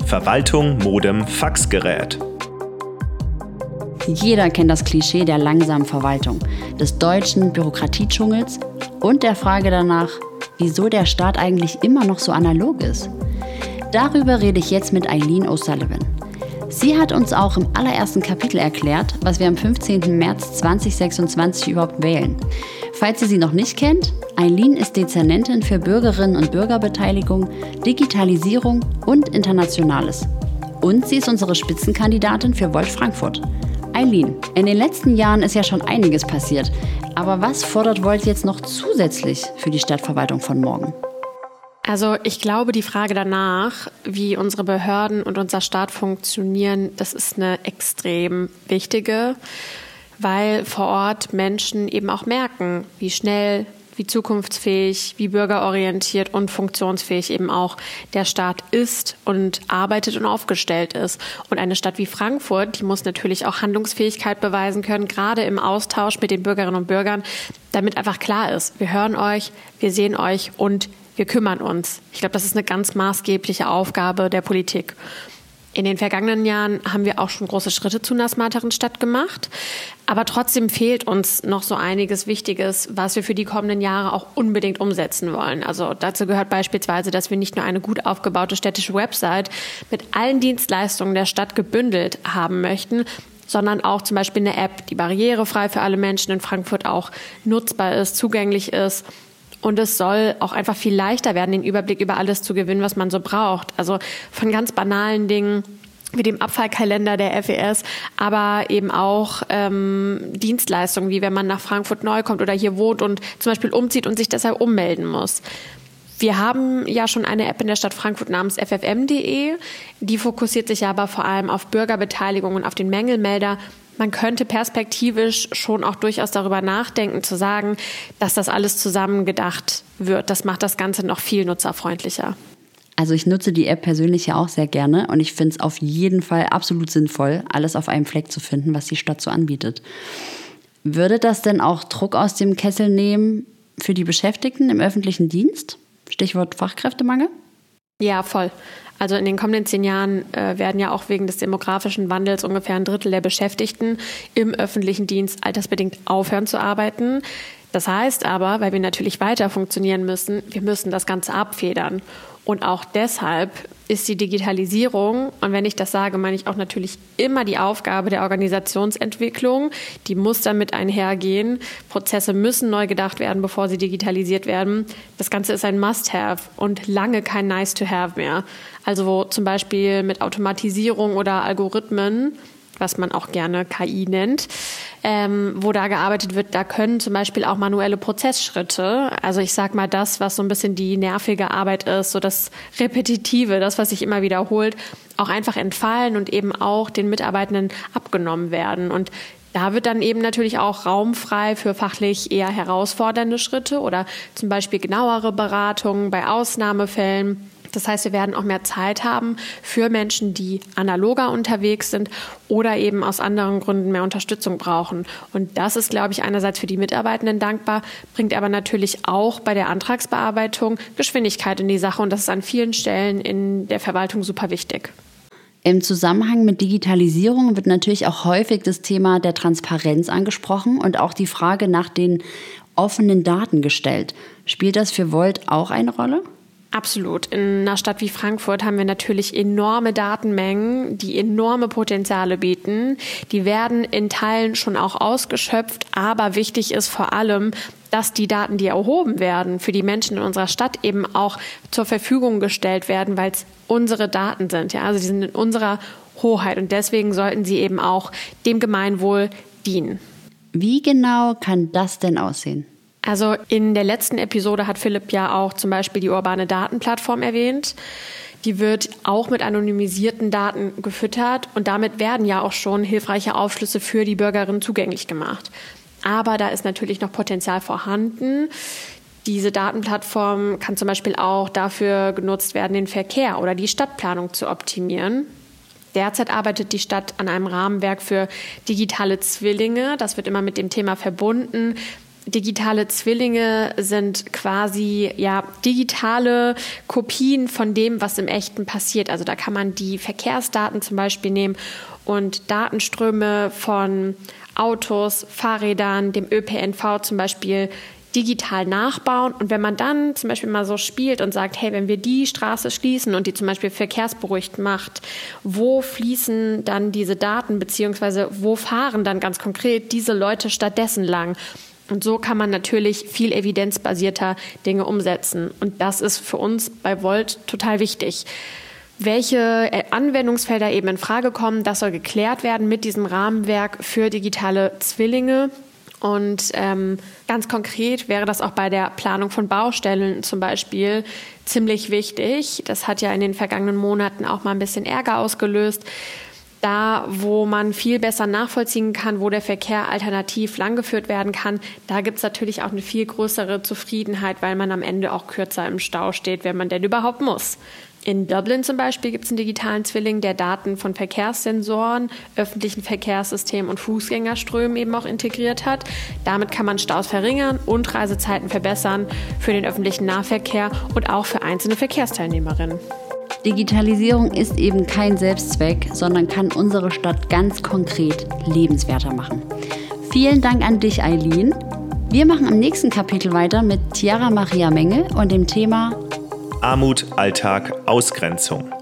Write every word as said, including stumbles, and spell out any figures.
Verwaltung, Modem, Faxgerät. Jeder kennt das Klischee der langsamen Verwaltung, des deutschen Bürokratiedschungels und der Frage danach, wieso der Staat eigentlich immer noch so analog ist. Darüber rede ich jetzt mit Eileen O'Sullivan. Sie hat uns auch im allerersten Kapitel erklärt, was wir am fünfzehnten März zweitausendsechsundzwanzig überhaupt wählen. Falls ihr sie noch nicht kennt, Eileen ist Dezernentin für Bürgerinnen- und Bürgerbeteiligung, Digitalisierung und Internationales. Und sie ist unsere Spitzenkandidatin für Volt Frankfurt. Eileen, in den letzten Jahren ist ja schon einiges passiert. Aber was fordert Volt jetzt noch zusätzlich für die Stadtverwaltung von morgen? Also ich glaube, die Frage danach, wie unsere Behörden und unser Staat funktionieren, das ist eine extrem wichtige, weil vor Ort Menschen eben auch merken, wie schnell, wie zukunftsfähig, wie bürgerorientiert und funktionsfähig eben auch der Staat ist und arbeitet und aufgestellt ist. Und eine Stadt wie Frankfurt, die muss natürlich auch Handlungsfähigkeit beweisen können, gerade im Austausch mit den Bürgerinnen und Bürgern, damit einfach klar ist, wir hören euch, wir sehen euch und wir kümmern uns. Ich glaube, das ist eine ganz maßgebliche Aufgabe der Politik. In den vergangenen Jahren haben wir auch schon große Schritte zu einer smarteren Stadt gemacht. Aber trotzdem fehlt uns noch so einiges Wichtiges, was wir für die kommenden Jahre auch unbedingt umsetzen wollen. Also dazu gehört beispielsweise, dass wir nicht nur eine gut aufgebaute städtische Website mit allen Dienstleistungen der Stadt gebündelt haben möchten, sondern auch zum Beispiel eine App, die barrierefrei für alle Menschen in Frankfurt auch nutzbar ist, zugänglich ist. Und es soll auch einfach viel leichter werden, den Überblick über alles zu gewinnen, was man so braucht. Also von ganz banalen Dingen wie dem Abfallkalender der F E S, aber eben auch ähm, Dienstleistungen, wie wenn man nach Frankfurt neu kommt oder hier wohnt und zum Beispiel umzieht und sich deshalb ummelden muss. Wir haben ja schon eine App in der Stadt Frankfurt namens F F M punkt de. Die fokussiert sich aber vor allem auf Bürgerbeteiligung und auf den Mängelmelder. Man könnte perspektivisch schon auch durchaus darüber nachdenken, zu sagen, dass das alles zusammen gedacht wird. Das macht das Ganze noch viel nutzerfreundlicher. Also ich nutze die App persönlich ja auch sehr gerne und ich finde es auf jeden Fall absolut sinnvoll, alles auf einem Fleck zu finden, was die Stadt so anbietet. Würde das denn auch Druck aus dem Kessel nehmen für die Beschäftigten im öffentlichen Dienst? Stichwort Fachkräftemangel? Ja, voll. Also in den kommenden zehn Jahren äh, werden ja auch wegen des demografischen Wandels ungefähr ein Drittel der Beschäftigten im öffentlichen Dienst altersbedingt aufhören zu arbeiten. Das heißt aber, weil wir natürlich weiter funktionieren müssen, wir müssen das Ganze abfedern. Und auch deshalb ist die Digitalisierung, und wenn ich das sage, meine ich auch natürlich immer die Aufgabe der Organisationsentwicklung, die muss damit einhergehen. Prozesse müssen neu gedacht werden, bevor sie digitalisiert werden. Das Ganze ist ein Must-Have und lange kein Nice-to-Have mehr. Also wo zum Beispiel mit Automatisierung oder Algorithmen, was man auch gerne K I nennt, ähm, wo da gearbeitet wird, da können zum Beispiel auch manuelle Prozessschritte, also ich sag mal das, was so ein bisschen die nervige Arbeit ist, so das Repetitive, das, was sich immer wiederholt, auch einfach entfallen und eben auch den Mitarbeitenden abgenommen werden. Und da wird dann eben natürlich auch Raum frei für fachlich eher herausfordernde Schritte oder zum Beispiel genauere Beratungen bei Ausnahmefällen. Das heißt, wir werden auch mehr Zeit haben für Menschen, die analoger unterwegs sind oder eben aus anderen Gründen mehr Unterstützung brauchen. Und das ist, glaube ich, einerseits für die Mitarbeitenden dankbar, bringt aber natürlich auch bei der Antragsbearbeitung Geschwindigkeit in die Sache. Und das ist an vielen Stellen in der Verwaltung super wichtig. Im Zusammenhang mit Digitalisierung wird natürlich auch häufig das Thema der Transparenz angesprochen und auch die Frage nach den offenen Daten gestellt. Spielt das für Volt auch eine Rolle? Absolut. In einer Stadt wie Frankfurt haben wir natürlich enorme Datenmengen, die enorme Potenziale bieten. Die werden in Teilen schon auch ausgeschöpft, aber wichtig ist vor allem, dass die Daten, die erhoben werden, für die Menschen in unserer Stadt eben auch zur Verfügung gestellt werden, weil es unsere Daten sind. Ja, also die sind in unserer Hoheit und deswegen sollten sie eben auch dem Gemeinwohl dienen. Wie genau kann das denn aussehen? Also in der letzten Episode hat Philipp ja auch zum Beispiel die urbane Datenplattform erwähnt. Die wird auch mit anonymisierten Daten gefüttert und damit werden ja auch schon hilfreiche Aufschlüsse für die Bürgerinnen zugänglich gemacht. Aber da ist natürlich noch Potenzial vorhanden. Diese Datenplattform kann zum Beispiel auch dafür genutzt werden, den Verkehr oder die Stadtplanung zu optimieren. Derzeit arbeitet die Stadt an einem Rahmenwerk für digitale Zwillinge. Das wird immer mit dem Thema verbunden, digitale Zwillinge sind quasi ja digitale Kopien von dem, was im Echten passiert. Also da kann man die Verkehrsdaten zum Beispiel nehmen und Datenströme von Autos, Fahrrädern, dem Ö P N V zum Beispiel digital nachbauen. Und wenn man dann zum Beispiel mal so spielt und sagt, hey, wenn wir die Straße schließen und die zum Beispiel verkehrsberuhigt macht, wo fließen dann diese Daten, beziehungsweise wo fahren dann ganz konkret diese Leute stattdessen lang? Und so kann man natürlich viel evidenzbasierter Dinge umsetzen. Und das ist für uns bei Volt total wichtig. Welche Anwendungsfelder eben in Frage kommen, das soll geklärt werden mit diesem Rahmenwerk für digitale Zwillinge. Und ähm, ganz konkret wäre das auch bei der Planung von Baustellen zum Beispiel ziemlich wichtig. Das hat ja in den vergangenen Monaten auch mal ein bisschen Ärger ausgelöst. Da, wo man viel besser nachvollziehen kann, wo der Verkehr alternativ langgeführt werden kann, da gibt es natürlich auch eine viel größere Zufriedenheit, weil man am Ende auch kürzer im Stau steht, wenn man denn überhaupt muss. In Dublin zum Beispiel gibt es einen digitalen Zwilling, der Daten von Verkehrssensoren, öffentlichen Verkehrssystemen und Fußgängerströmen eben auch integriert hat. Damit kann man Staus verringern und Reisezeiten verbessern für den öffentlichen Nahverkehr und auch für einzelne Verkehrsteilnehmerinnen. Digitalisierung ist eben kein Selbstzweck, sondern kann unsere Stadt ganz konkret lebenswerter machen. Vielen Dank an dich, Eileen. Wir machen im nächsten Kapitel weiter mit Chiara Maria Menge und dem Thema Armut, Alltag, Ausgrenzung.